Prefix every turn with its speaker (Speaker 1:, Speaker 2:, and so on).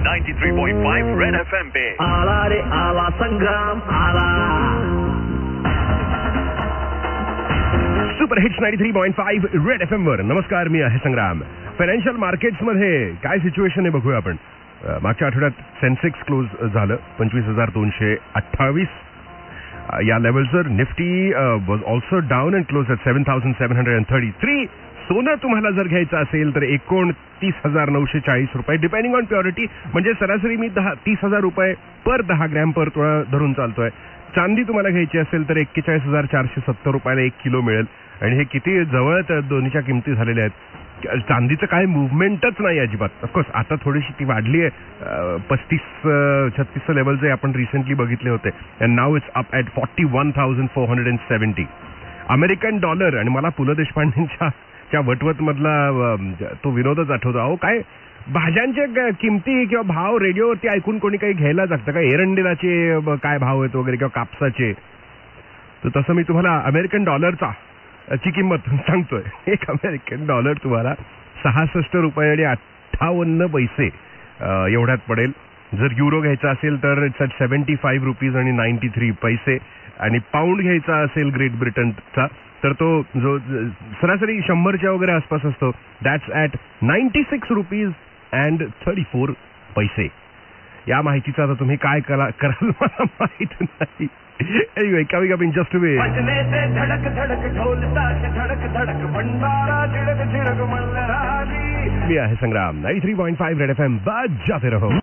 Speaker 1: 93.5 red FM पे
Speaker 2: आला रे आला संग्राम आला.
Speaker 3: सुपर हिट्स 93.5 रेड FM वर नमस्कार, मी आहे संग्राम. फायनान्शियल मार्केट्स मध्ये काय सिच्युएशन आहे बघूया आपण. मागच्या आठवड्यात सेन्सेक्स क्लोज झालं 25,228 या लेवलवर. Nifty was also down and close at 7,733. सोनं तुम्हाला जर घ्यायचं असेल तर 29,940 रुपये डिपेंडिंग ऑन प्युरिटी, म्हणजे सरासरी मी 30,000 रुपये पर 10 ग्रॅम पर तोळा धरून चालतोय. चांदी तुम्हाला घ्यायची असेल तर 41,470 रुपयाला 1 किलो मिळेल. आणि हे किती जवळ दोन्हीच्या किमती झालेल्या आहेत. चांदीचं काय मुवमेंटच नाही अजिबात. ऑफकोर्स आता थोडीशी ती वाढली आहे. 35-36 लेवल जे आपण रिसेंटली बघितले होते, and now it's up at 41,470. American dollar. आणि मला पु ल देशपांडेंच्या वटवट मधला तो विनोदच आठवतो. अहो काय भाज्यांच्या किमती किंवा भाव रेडिओवरती ऐकून कोणी काही घ्यायला लागतं का? एरंडेलाचे काय भाव आहेत वगैरे किंवा कापसाचे. तर तसं मी तुम्हाला अमेरिकन डॉलरचा ची किंमत सांगतोय. एक अमेरिकन डॉलर तुम्हाला 66 रुपये आणि 58 पैसे एवढ्यात पडेल. जर युरो घ्यायचा असेल तर इट्स ॲट 75 रुपीज आणि 93 पैसे. आणि पाऊंड घ्यायचा असेल ग्रेट ब्रिटनचा तर तो जो सरासरी 100च्या वगैरे आसपास असतो, दॅट्स ॲट 96 रुपीज अँड 34 पैसे. या माहितीचा आता तुम्ही काय कराल मला माहित नाही. Anyway, coming up in just a minute.
Speaker 2: बजने से धड़क धड़क ढोल ताश धड़क धड़क भंडारा झिड़क झिड़क मल्हारी.
Speaker 3: मी आहे संग्राम 93.5 रेड FM. बजाते रहो.